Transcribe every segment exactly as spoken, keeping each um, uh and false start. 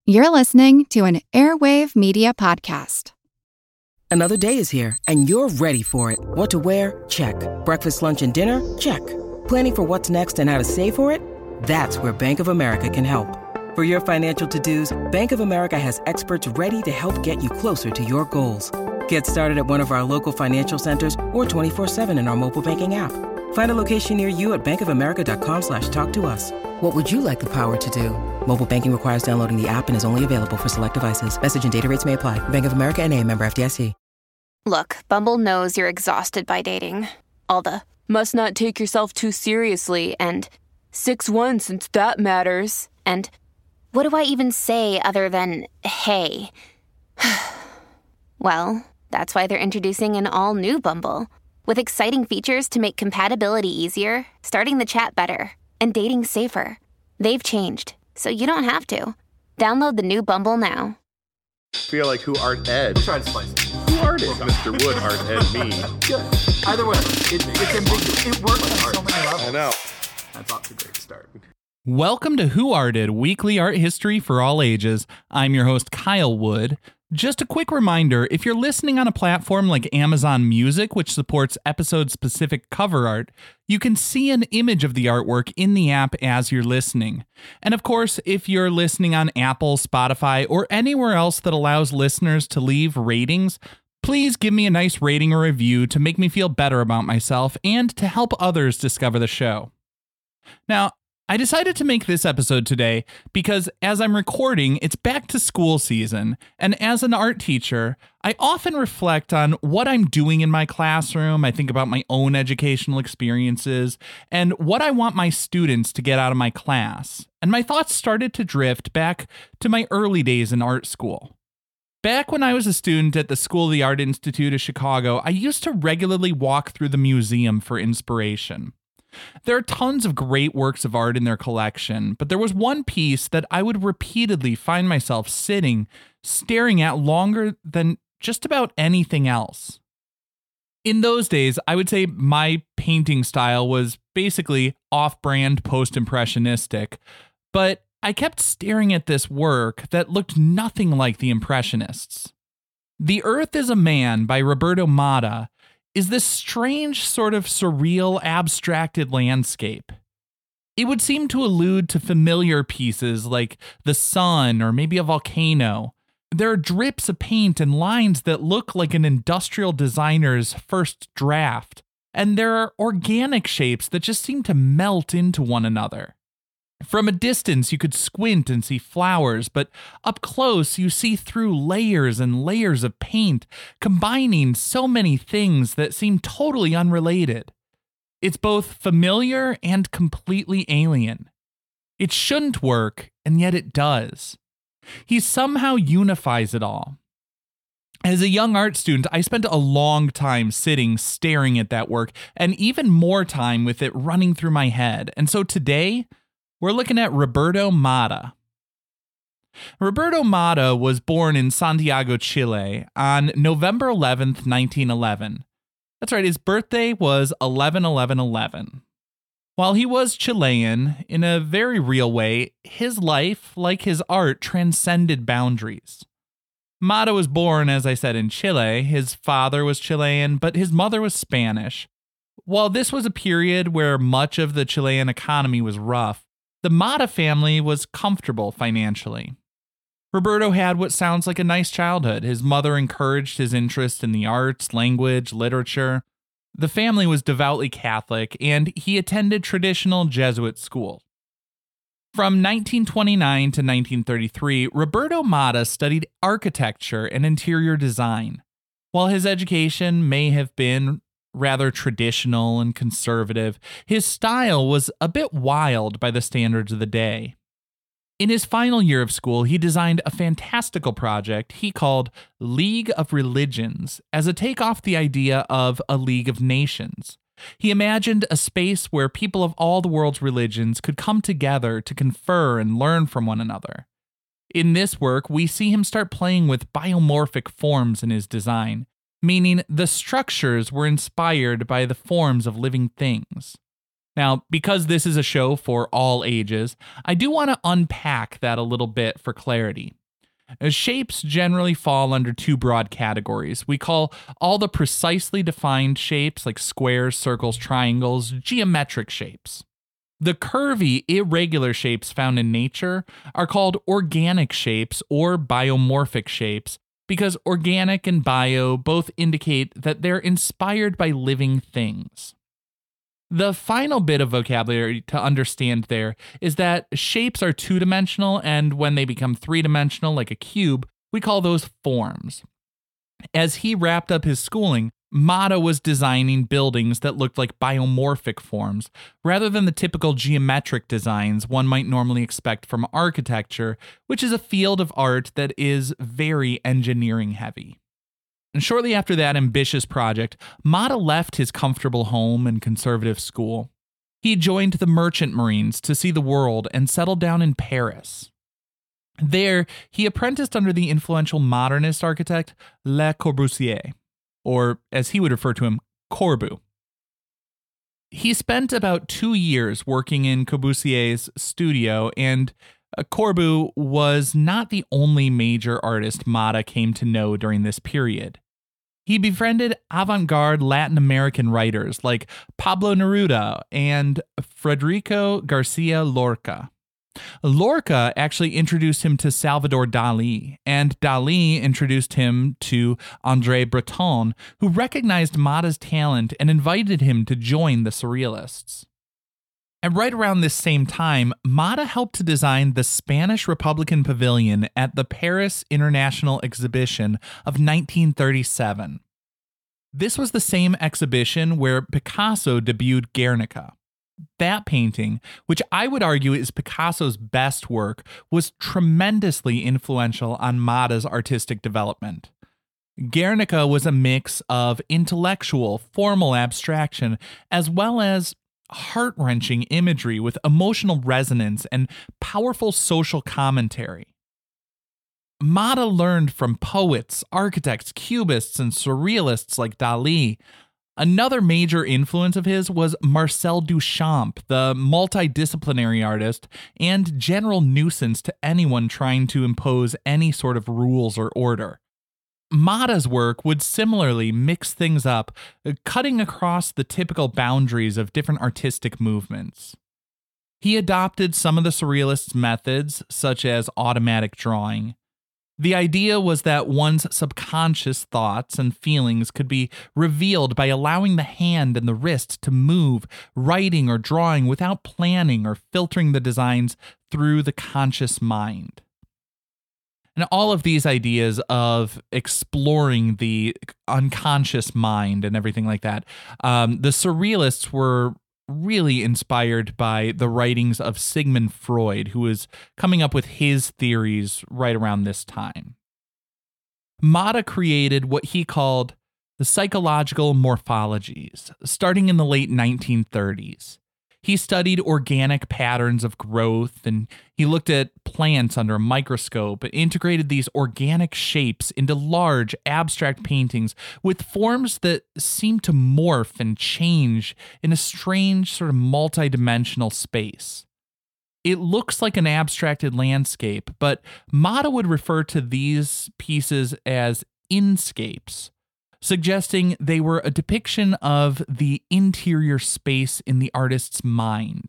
You're listening to an Airwave Media Podcast. Another day is here, and you're ready for it. What to wear? Check. Breakfast, lunch, and dinner? Check. Planning for what's next and how to save for it? That's where Bank of America can help. For your financial to-dos, Bank of America has experts ready to help get you closer to your goals. Get started at one of our local financial centers or twenty-four seven in our mobile banking app. Find a location near you at bankofamerica.com slash talk to us. What would you like the power to do? Mobile banking requires downloading the app and is only available for select devices. Message and data rates may apply. Bank of America N A, member F D I C. Look, Bumble knows you're exhausted by dating. All the must not take yourself too seriously and six one since that matters. And what do I even say other than hey? Well, that's why they're introducing an all-new Bumble with exciting features to make compatibility easier, starting the chat better, and dating safer. They've changed, so you don't have to. Download the new Bumble now. Feel like who art Ed? Try to spice it. Who art it? Mister Wood art Ed me. Good. Either way, it, it's ambiguous. It works on so many levels. I know. That's off to a great start. Welcome to Who Arted, weekly art history for all ages. I'm your host, Kyle Wood. Just a quick reminder, if you're listening on a platform like Amazon Music, which supports episode-specific cover art, you can see an image of the artwork in the app as you're listening. And of course, if you're listening on Apple, Spotify, or anywhere else that allows listeners to leave ratings, please give me a nice rating or review to make me feel better about myself and to help others discover the show. Now, I decided to make this episode today because as I'm recording, it's back to school season, and as an art teacher, I often reflect on what I'm doing in my classroom. I think about my own educational experiences and what I want my students to get out of my class. And my thoughts started to drift back to my early days in art school. Back when I was a student at the School of the Art Institute of Chicago, I used to regularly walk through the museum for inspiration. There are tons of great works of art in their collection, but there was one piece that I would repeatedly find myself sitting, staring at longer than just about anything else. In those days, I would say my painting style was basically off-brand post-impressionistic, but I kept staring at this work that looked nothing like the Impressionists. The Earth is a Man by Roberto Matta is this strange sort of surreal, abstracted landscape. It would seem to allude to familiar pieces like the sun or maybe a volcano. There are drips of paint and lines that look like an industrial designer's first draft, and there are organic shapes that just seem to melt into one another. From a distance, you could squint and see flowers, but up close, you see through layers and layers of paint, combining so many things that seem totally unrelated. It's both familiar and completely alien. It shouldn't work, and yet it does. He somehow unifies it all. As a young art student, I spent a long time sitting, staring at that work, and even more time with it running through my head. And so today, we're looking at Roberto Matta. Roberto Matta was born in Santiago, Chile on November eleventh, nineteen eleven. That's right, his birthday was eleven eleven eleven. While he was Chilean, in a very real way, his life, like his art, transcended boundaries. Matta was born, as I said, in Chile. His father was Chilean, but his mother was Spanish. While this was a period where much of the Chilean economy was rough, the Matta family was comfortable financially. Roberto had what sounds like a nice childhood. His mother encouraged his interest in the arts, language, literature. The family was devoutly Catholic, and he attended traditional Jesuit school. From nineteen twenty-nine to nineteen thirty-three, Roberto Matta studied architecture and interior design. While his education may have been rather traditional and conservative, his style was a bit wild by the standards of the day. In his final year of school, he designed a fantastical project he called League of Religions as a take off the idea of a League of Nations. He imagined a space where people of all the world's religions could come together to confer and learn from one another. In this work, we see him start playing with biomorphic forms in his design, meaning the structures were inspired by the forms of living things. Now, because this is a show for all ages, I do want to unpack that a little bit for clarity. Shapes generally fall under two broad categories. We call all the precisely defined shapes, like squares, circles, triangles, geometric shapes. The curvy, irregular shapes found in nature are called organic shapes or biomorphic shapes, because organic and bio both indicate that they're inspired by living things. The final bit of vocabulary to understand there is that shapes are two-dimensional, and when they become three-dimensional, like a cube, we call those forms. As he wrapped up his schooling, Mata was designing buildings that looked like biomorphic forms, rather than the typical geometric designs one might normally expect from architecture, which is a field of art that is very engineering-heavy. And shortly after that ambitious project, Mata left his comfortable home and conservative school. He joined the Merchant Marines to see the world and settled down in Paris. There, he apprenticed under the influential modernist architect Le Corbusier, or as he would refer to him, Corbu. He spent about two years working in Corbusier's studio, and Corbu was not the only major artist Mata came to know during this period. He befriended avant-garde Latin American writers like Pablo Neruda and Federico Garcia Lorca. Lorca actually introduced him to Salvador Dali, and Dali introduced him to André Breton, who recognized Mata's talent and invited him to join the Surrealists. And right around this same time, Mata helped to design the Spanish Republican Pavilion at the Paris International Exhibition of nineteen thirty-seven. This was the same exhibition where Picasso debuted Guernica. That painting, which I would argue is Picasso's best work, was tremendously influential on Mata's artistic development. Guernica was a mix of intellectual, formal abstraction, as well as heart-wrenching imagery with emotional resonance and powerful social commentary. Mata learned from poets, architects, cubists, and surrealists like Dali. Another major influence of his was Marcel Duchamp, the multidisciplinary artist and general nuisance to anyone trying to impose any sort of rules or order. Mata's work would similarly mix things up, cutting across the typical boundaries of different artistic movements. He adopted some of the Surrealists' methods, such as automatic drawing. The idea was that one's subconscious thoughts and feelings could be revealed by allowing the hand and the wrist to move, writing or drawing without planning or filtering the designs through the conscious mind. And all of these ideas of exploring the unconscious mind and everything like that, um, the Surrealists were really inspired by the writings of Sigmund Freud, who was coming up with his theories right around this time. Mata created what he called the psychological morphologies, starting in the late nineteen thirties. He studied organic patterns of growth, and he looked at plants under a microscope and integrated these organic shapes into large, abstract paintings with forms that seemed to morph and change in a strange, sort of multidimensional space. It looks like an abstracted landscape, but Mata would refer to these pieces as inscapes, suggesting they were a depiction of the interior space in the artist's mind.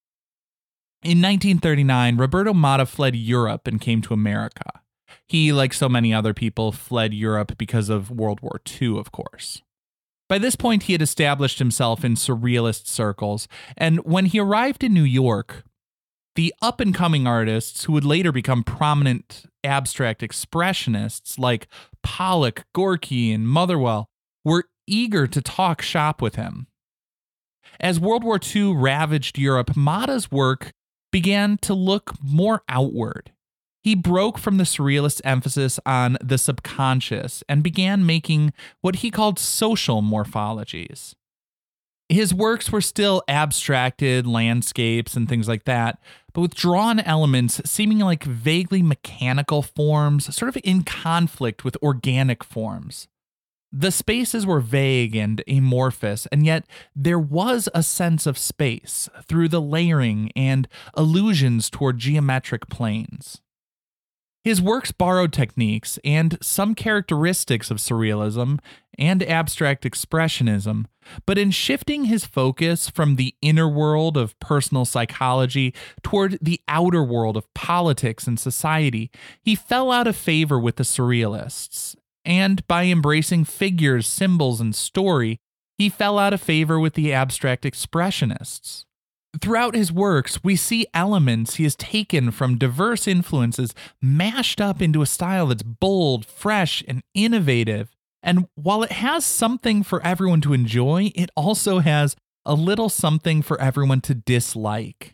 In nineteen thirty-nine, Roberto Mata fled Europe and came to America. He, like so many other people, fled Europe because of World War Two, of course. By this point, he had established himself in surrealist circles, and when he arrived in New York, the up-and-coming artists who would later become prominent abstract expressionists like Pollock, Gorky, and Motherwell were eager to talk shop with him. As World War Two ravaged Europe, Mata's work began to look more outward. He broke from the surrealist emphasis on the subconscious and began making what he called social morphologies. His works were still abstracted landscapes and things like that, but with drawn elements seeming like vaguely mechanical forms, sort of in conflict with organic forms. The spaces were vague and amorphous, and yet there was a sense of space through the layering and allusions toward geometric planes. His works borrowed techniques and some characteristics of surrealism and abstract expressionism, but in shifting his focus from the inner world of personal psychology toward the outer world of politics and society, he fell out of favor with the surrealists. And by embracing figures, symbols, and story, he fell out of favor with the abstract expressionists. Throughout his works, we see elements he has taken from diverse influences mashed up into a style that's bold, fresh, and innovative. And while it has something for everyone to enjoy, it also has a little something for everyone to dislike.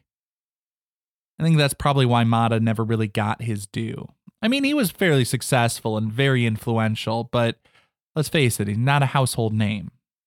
I think that's probably why Mata never really got his due. I mean, he was fairly successful and very influential, but let's face it, he's not a household name.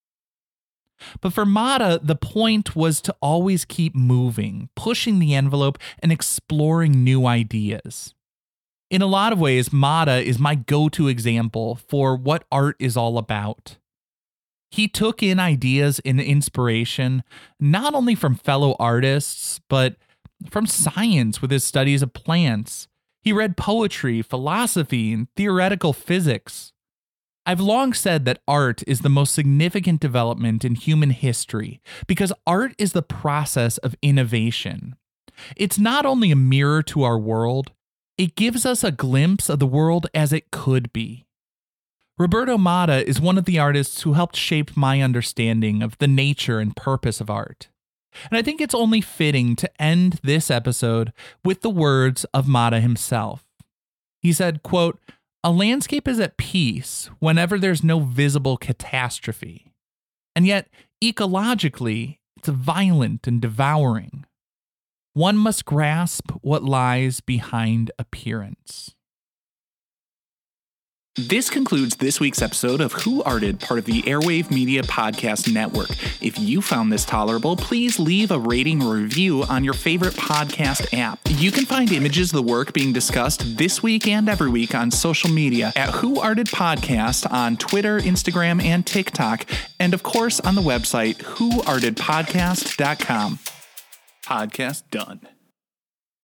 But for Mata, the point was to always keep moving, pushing the envelope, and exploring new ideas. In a lot of ways, Mata is my go-to example for what art is all about. He took in ideas and inspiration, not only from fellow artists, but from science with his studies of plants. He read poetry, philosophy, and theoretical physics. I've long said that art is the most significant development in human history because art is the process of innovation. It's not only a mirror to our world, it gives us a glimpse of the world as it could be. Roberto Mata is one of the artists who helped shape my understanding of the nature and purpose of art. And I think it's only fitting to end this episode with the words of Mata himself. He said, quote, "A landscape is at peace whenever there's no visible catastrophe. And yet, ecologically, it's violent and devouring. One must grasp what lies behind appearance." This concludes this week's episode of Who Arted, part of the Airwave Media Podcast Network. If you found this tolerable, please leave a rating or review on your favorite podcast app. You can find images of the work being discussed this week and every week on social media at Who Arted Podcast on Twitter, Instagram, and TikTok, and of course on the website who arted podcast dot com. Podcast done.